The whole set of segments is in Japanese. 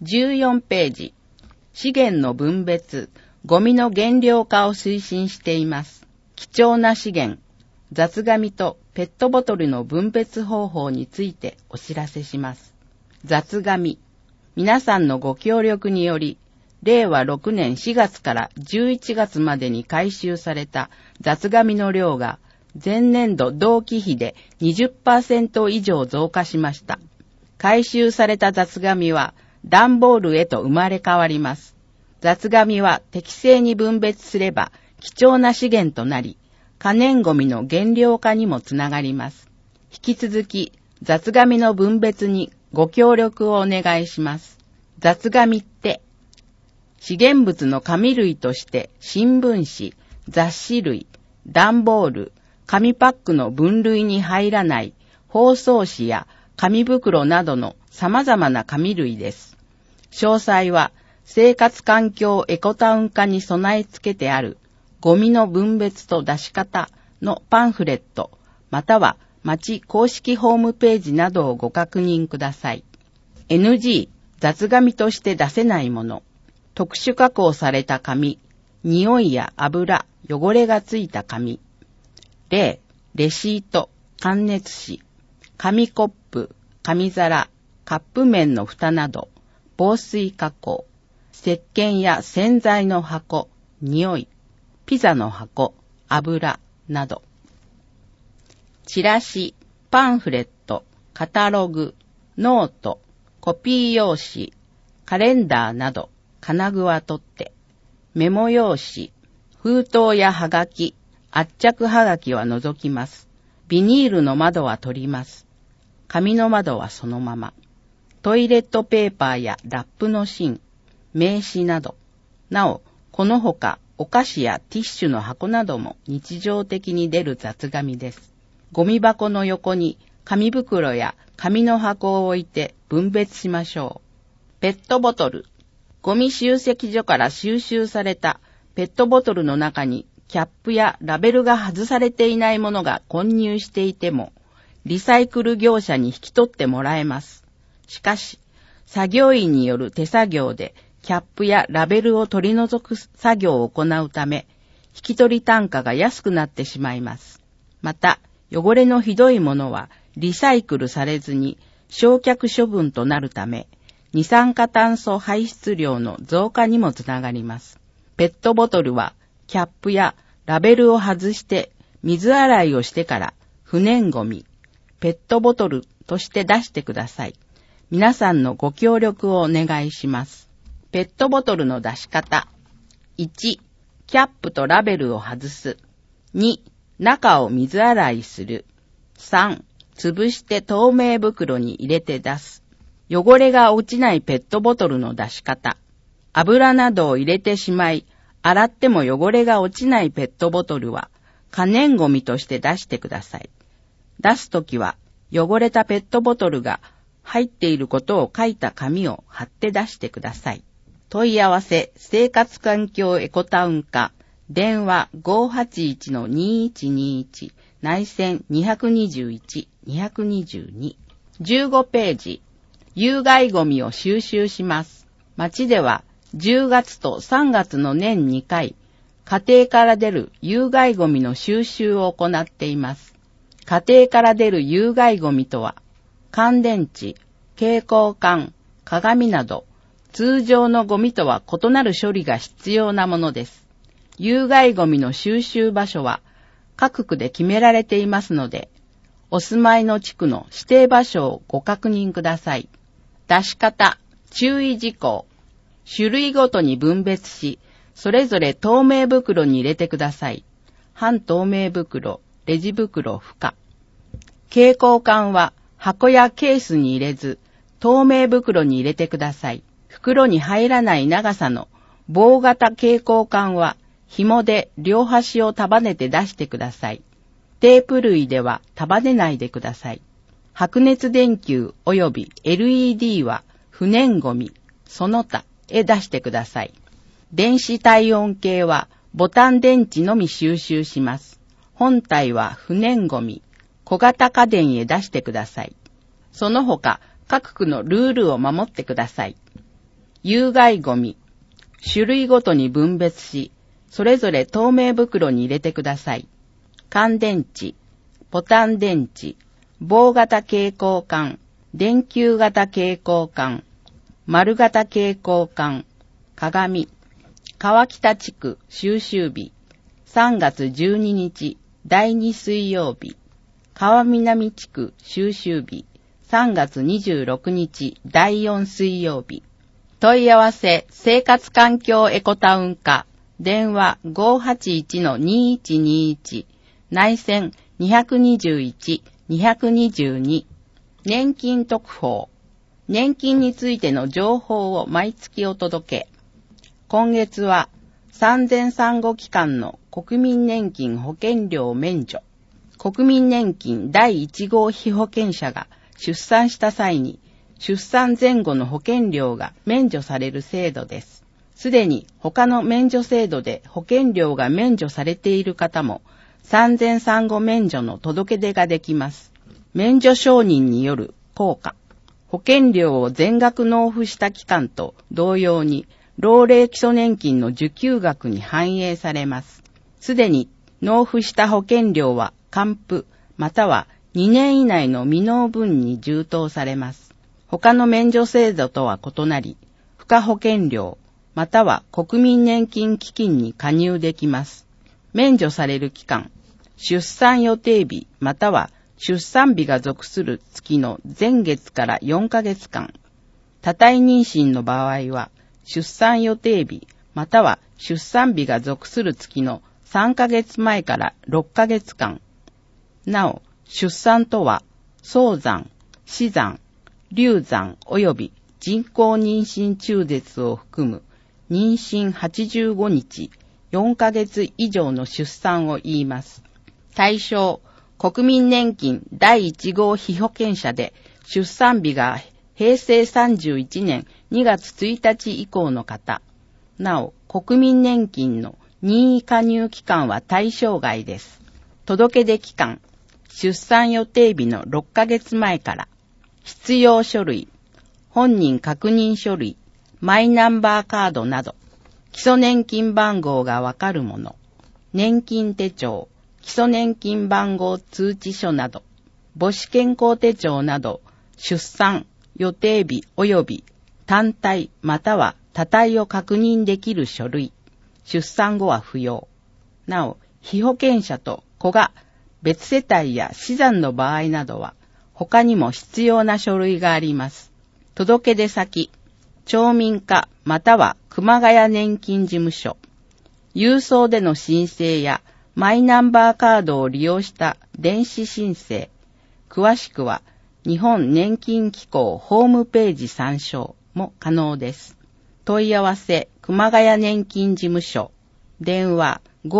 14ページ。資源の分別、ゴミの減量化を推進しています。貴重な資源、雑紙とペットボトルの分別方法についてお知らせします。雑紙。皆さんのご協力により、令和6年4月から11月までに回収された雑紙の量が前年度同期比で 20% 以上増加しました。回収された雑紙は段ボールへと生まれ変わります。雑紙は適正に分別すれば貴重な資源となり、可燃ゴミの減量化にもつながります。引き続き雑紙の分別にご協力をお願いします。雑紙って、資源物の紙類として新聞紙、雑誌類、段ボール、紙パックの分類に入らない包装紙や紙袋などの様々な紙類です。詳細は生活環境エコタウン化に備え付けてあるゴミの分別と出し方のパンフレットまたは町公式ホームページなどをご確認ください。NG 雑紙として出せないもの、特殊加工された紙、匂いや油、汚れがついた紙。例、レシート、感熱紙、紙コップ、紙皿、カップ麺の蓋など、防水加工、石鹸や洗剤の箱、匂い、ピザの箱、油など。チラシ、パンフレット、カタログ、ノート、コピー用紙、カレンダーなど、金具は取って、メモ用紙、封筒やはがき、圧着はがきは除きます。ビニールの窓は取ります。紙の窓はそのまま。トイレットペーパーやラップの芯、名刺など。なお、このほかお菓子やティッシュの箱なども日常的に出る雑紙です。ゴミ箱の横に紙袋や紙の箱を置いて分別しましょう。ペットボトル。ゴミ集積所から収集されたペットボトルの中にキャップやラベルが外されていないものが混入していても、リサイクル業者に引き取ってもらえます。しかし、作業員による手作業でキャップやラベルを取り除く作業を行うため、引き取り単価が安くなってしまいます。また、汚れのひどいものはリサイクルされずに焼却処分となるため、二酸化炭素排出量の増加にもつながります。ペットボトルはキャップやラベルを外して水洗いをしてから不燃ゴミ、ペットボトルとして出してください。皆さんのご協力をお願いします。ペットボトルの出し方。1、キャップとラベルを外す。2、中を水洗いする。3、潰して透明袋に入れて出す。汚れが落ちないペットボトルの出し方。油などを入れてしまい、洗っても汚れが落ちないペットボトルは可燃ゴミとして出してください。出すときは汚れたペットボトルが入っていることを書いた紙を貼って出してください。問い合わせ生活環境エコタウン化電話 581-2121 内線221-222 15ページ有害ゴミを収集します。町では10月と3月の年2回、家庭から出る有害ゴミの収集を行っています。家庭から出る有害ゴミとは、乾電池、蛍光管、鏡など、通常のゴミとは異なる処理が必要なものです。有害ゴミの収集場所は、各区で決められていますので、お住まいの地区の指定場所をご確認ください。出し方、注意事項。種類ごとに分別し、それぞれ透明袋に入れてください。半透明袋、レジ袋不可。蛍光管は箱やケースに入れず、透明袋に入れてください。袋に入らない長さの棒型蛍光管は紐で両端を束ねて出してください。テープ類では束ねないでください。白熱電球及び LED は不燃ゴミ、その他へ出してください。電子体温計はボタン電池のみ収集します。本体は不燃ゴミ、小型家電へ出してください。その他各区のルールを守ってください。 有害ゴミ、種類ごとに分別し、それぞれ透明袋に入れてください。乾電池、ボタン電池、棒型蛍光管、電球型蛍光管、丸型蛍光管、鏡、川北地区収集日、3月12日、第2水曜日、川南地区収集日、3月26日、第4水曜日。問い合わせ、生活環境エコタウン課、電話 581-2121、内線221-222、年金特報。年金についての情報を毎月お届け。今月は産前産後期間の国民年金保険料免除。国民年金第1号被保険者が出産した際に出産前後の保険料が免除される制度です。すでに他の免除制度で保険料が免除されている方も産前産後免除の届け出ができます。免除承認による効果。保険料を全額納付した期間と同様に老齢基礎年金の受給額に反映されます。すでに納付した保険料は還付または2年以内の未納分に充当されます。他の免除制度とは異なり、付加保険料または国民年金基金に加入できます。免除される期間、出産予定日または出産日が属する月の前月から4ヶ月間、多体妊娠の場合は出産予定日または出産日が属する月の3ヶ月前から6ヶ月間。なお、出産とは早産、死産、流産及び人工妊娠中絶を含む妊娠85日、4ヶ月以上の出産を言います。対象、国民年金第1号被保険者で出産日が平成31年2月1日以降の方。なお、国民年金の任意加入期間は対象外です。届出期間、出産予定日の6ヶ月前から。必要書類、本人確認書類、マイナンバーカードなど、基礎年金番号がわかるもの、年金手帳、基礎年金番号通知書など、母子健康手帳など、出産、予定日及び単体または多体を確認できる書類、出産後は不要。なお、被保険者と子が別世帯や死産の場合などは、他にも必要な書類があります。届出先、町民課または熊谷年金事務所、郵送での申請やマイナンバーカードを利用した電子申請、詳しくは日本年金機構ホームページ参照も可能です。問い合わせ、熊谷年金事務所、電話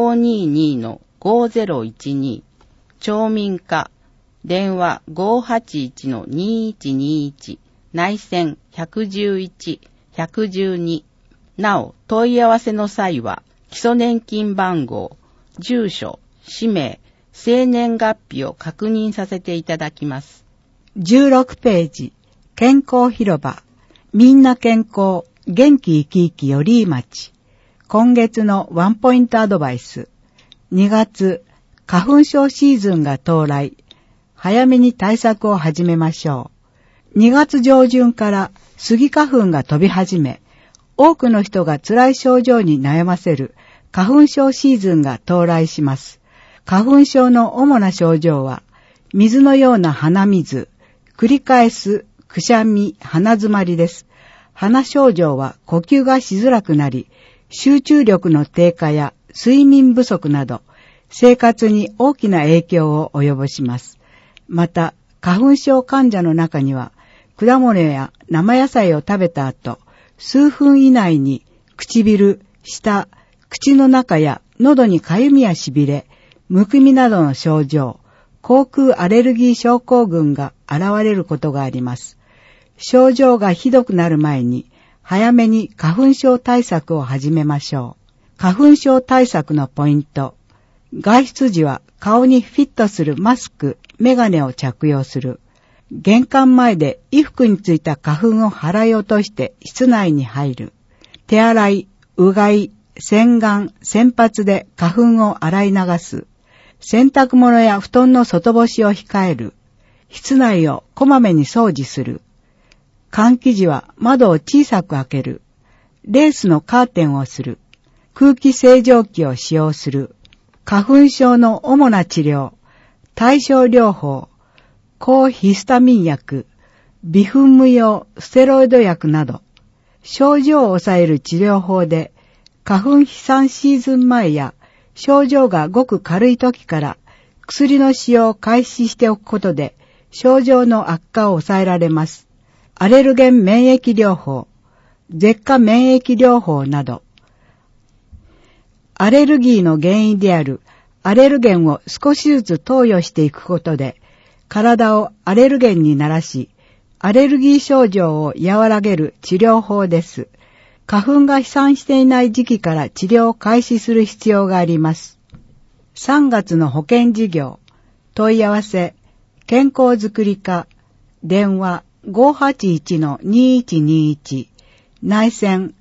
522-5012、町民課、電話 581-2121、内線111-112。なお、問い合わせの際は、基礎年金番号、住所、氏名、生年月日を確認させていただきます。 16ページ、健康広場、みんな健康、元気生き生きより町。今月のワンポイントアドバイス。2月、花粉症シーズンが到来。早めに対策を始めましょう。2月上旬からスギ花粉が飛び始め、多くの人が辛い症状に悩ませる花粉症シーズンが到来します。花粉症の主な症状は、水のような鼻水、繰り返すくしゃみ、鼻詰まりです。鼻症状は呼吸がしづらくなり、集中力の低下や睡眠不足など、生活に大きな影響を及ぼします。また、花粉症患者の中には、果物や生野菜を食べた後、数分以内に唇、舌、口の中や喉にかゆみやしびれ、むくみなどの症状、口腔アレルギー症候群が現れることがあります。症状がひどくなる前に、早めに花粉症対策を始めましょう。花粉症対策のポイント。外出時は顔にフィットするマスク、メガネを着用する。 玄関前で衣服についた花粉を払い落として室内に入る。手洗い、うがい、洗顔、洗髪で花粉を洗い流す。洗濯物や布団の外干しを控える。室内をこまめに掃除する。換気時は窓を小さく開ける。レースのカーテンをする。空気清浄機を使用する。花粉症の主な治療、対症療法、抗ヒスタミン薬、微粉無用ステロイド薬など、症状を抑える治療法で、花粉飛散シーズン前や症状がごく軽い時から薬の使用を開始しておくことで、症状の悪化を抑えられます。アレルゲン免疫療法、舌下免疫療法など、アレルギーの原因であるアレルゲンを少しずつ投与していくことで、体をアレルゲンに慣らし、アレルギー症状を和らげる治療法です。花粉が飛散していない時期から治療を開始する必要があります。3月の保険事業、問い合わせ、健康づくり課、電話 581-2121、内線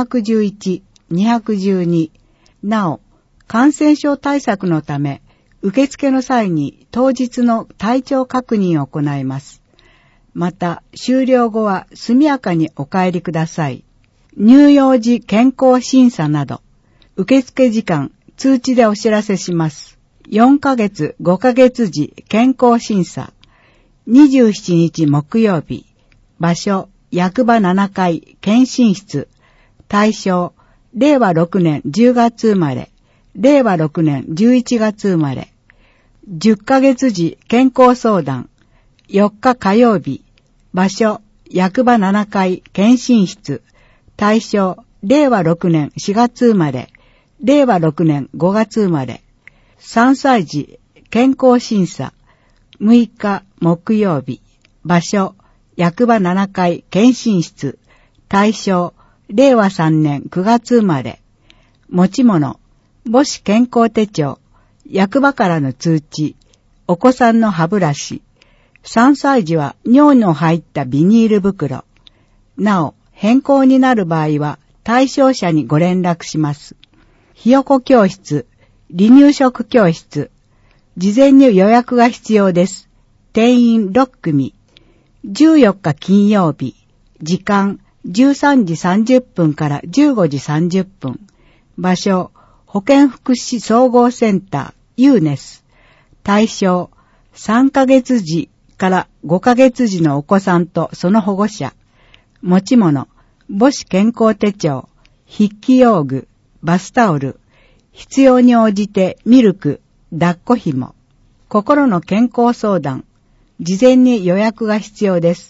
211-212、なお、感染症対策のため、受付の際に当日の体調確認を行います。また、終了後は速やかにお帰りください。乳幼児健康審査など、受付時間、通知でお知らせします。4ヶ月、5ヶ月時健康審査。27日木曜日。場所、役場7階検診室。対象、令和6年10月生まれ。令和6年11月生まれ。10ヶ月時健康相談。4日火曜日。場所、役場7階検診室。対象、令和6年4月生まれ。令和6年5月生まれ。3歳児健康審査。6日木曜日。場所、役場7階検診室。対象、令和3年9月生まれ。持ち物、母子健康手帳、役場からの通知、お子さんの歯ブラシ。3歳児は尿の入ったビニール袋。なお、変更になる場合は対象者にご連絡します。ひよこ教室、離乳食教室。事前に予約が必要です。定員6組。14日金曜日。時間13時30分から15時30分。場所、保健福祉総合センター、ユーネス。対象、3ヶ月時から5ヶ月時のお子さんとその保護者。持ち物、母子健康手帳、筆記用具、バスタオル。必要に応じてミルク、抱っこ紐。心の健康相談。事前に予約が必要です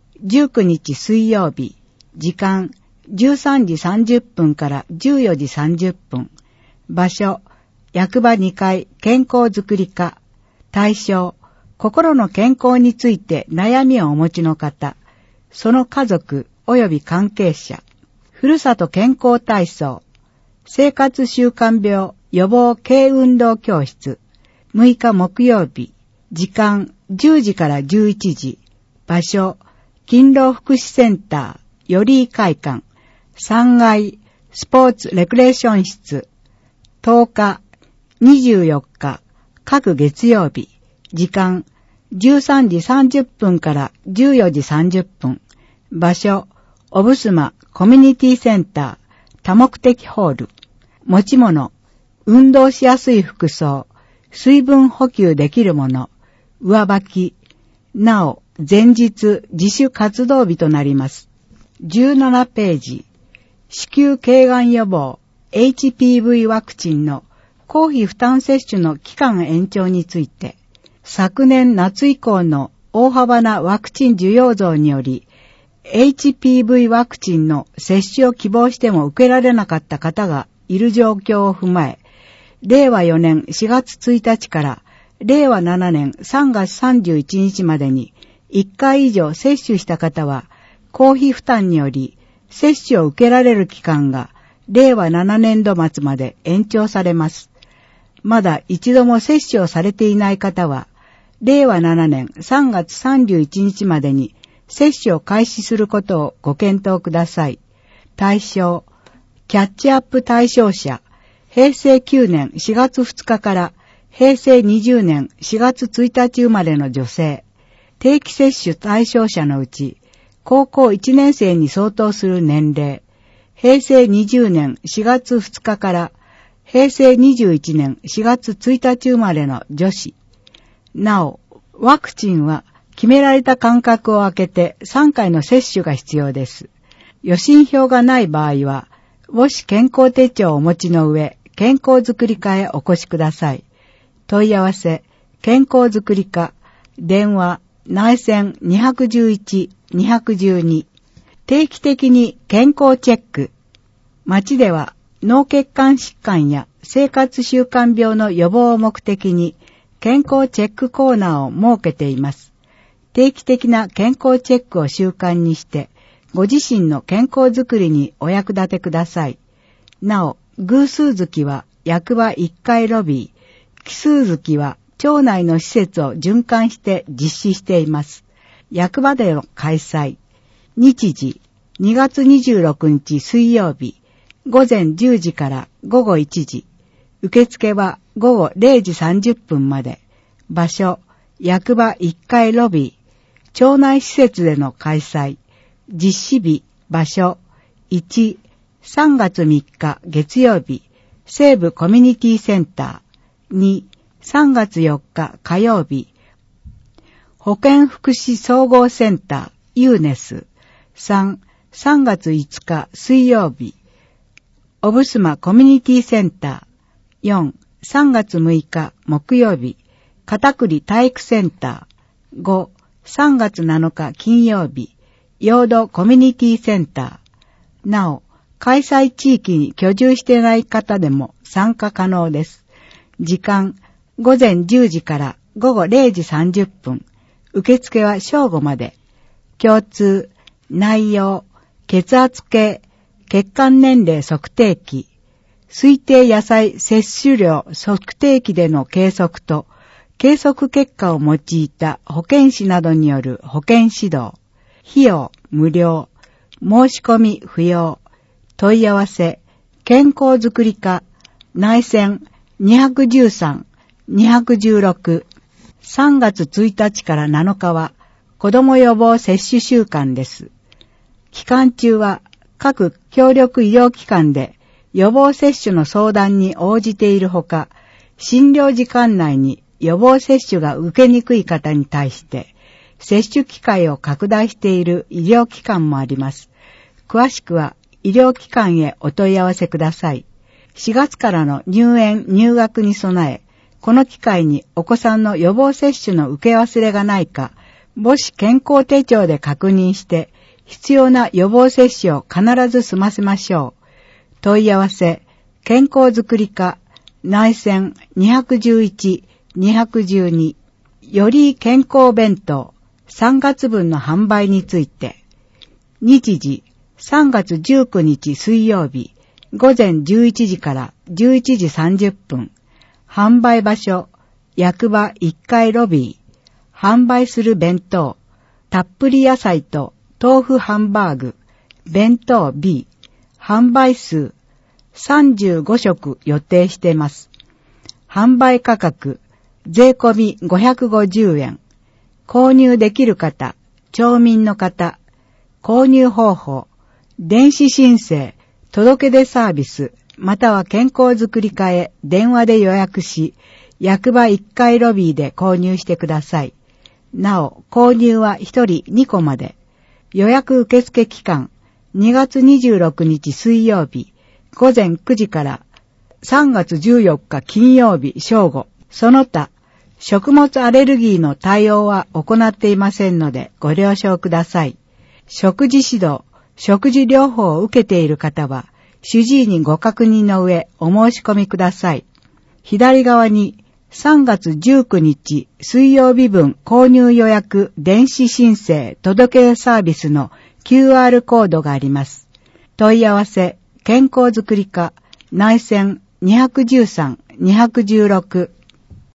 。19日水曜日。時間13時30分から14時30分。場所、役場2階健康づくり課。対象、心の健康について悩みをお持ちの方、その家族及び関係者。ふるさと健康体操。生活習慣病予防軽運動教室。6日木曜日。時間10時から11時。場所、勤労福祉センター、より会館。3階スポーツレクレーション室。10日、24日、各月曜日。時間13時30分から14時30分。場所、おぶすまコミュニティセンター、多目的ホール。持ち物、運動しやすい服装、水分補給できるもの、上履き。なお、前日自主活動日となります。17ページ。子宮頸がん予防 HPV ワクチンの公費負担接種の期間延長について、昨年夏以降の大幅なワクチン需要増により、HPV ワクチンの接種を希望しても受けられなかった方がいる状況を踏まえ、令和4年4月1日から令和7年3月31日までに1回以上接種した方は、公費負担により接種を受けられる期間が令和7年度末まで延長されます。まだ一度も接種をされていない方は、 令和7年3月31日までに接種を開始することをご検討ください。対象、キャッチアップ対象者、平成9年4月2日から平成20年4月1日生まれの女性、定期接種対象者のうち、高校1年生に相当する年齢、平成20年4月2日から平成21年4月1日生まれの女子。なお、ワクチンは決められた間隔を空けて3回の接種が必要です。予診票がない場合は、母子健康手帳をお持ちの上、健康づくり課へお越しください。問い合わせ、健康づくり課、電話、内線211-212。定期的に健康チェック。町では脳血管疾患や生活習慣病の予防を目的に健康チェックコーナーを設けています。定期的な健康チェックを習慣にして、ご自身の健康づくりにお役立てください。なお、偶数月は役場1階ロビー、奇数月は町内の施設を循環して実施しています。役場での開催。日時、2月26日水曜日、午前10時から午後1時。受付は午後0時30分まで。場所、役場1階ロビー、町内施設での開催。実施日、場所、1、3月3日月曜日、西部コミュニティセンター。2、3月4日火曜日、保健福祉総合センター、ユーネス。3、3月5日水曜日、オブスマコミュニティセンター。4、3月6日木曜日、片栗体育センター。5、3月7日金曜日、陽土コミュニティセンター。なお、開催地域に居住していない方でも参加可能です。時間、午前10時から午後0時30分。受付は正午まで。共通、内容、血圧計、血管年齢測定器、推定野菜摂取量測定器での計測と、計測結果を用いた保健師などによる保健指導。費用無料。申し込み不要。問い合わせ、健康づくり課、内線213-216。3月1日から7日は子ども予防接種週間です。期間中は各協力医療機関で予防接種の相談に応じているほか、診療時間内に予防接種が受けにくい方に対して接種機会を拡大している医療機関もあります。詳しくは医療機関へお問い合わせください。4月からの入園・入学に備え、この機会にお子さんの予防接種の受け忘れがないか、母子健康手帳で確認して、必要な予防接種を必ず済ませましょう。問い合わせ、健康づくり課、内線211-212、より健康弁当、3月分の販売について、日時、3月19日水曜日、午前11時から11時30分、販売場所、役場1階ロビー、販売する弁当、たっぷり野菜と豆腐ハンバーグ、弁当 B、販売数35食予定しています。販売価格、税込み550円。購入できる方、町民の方、購入方法、電子申請、届け出サービス、または健康づくり課へ電話で予約し、役場1階ロビーで購入してください。なお、購入は1人2個まで。予約受付期間、2月26日水曜日、午前9時から3月14日金曜日正午。その他、食物アレルギーの対応は行っていませんのでご了承ください。食事指導、食事療法を受けている方は、主治医にご確認の上お申し込みください。左側に3月19日水曜日分購入予約電子申請届けサービスの QR コードがあります。問い合わせ、健康づくり課、内線213-216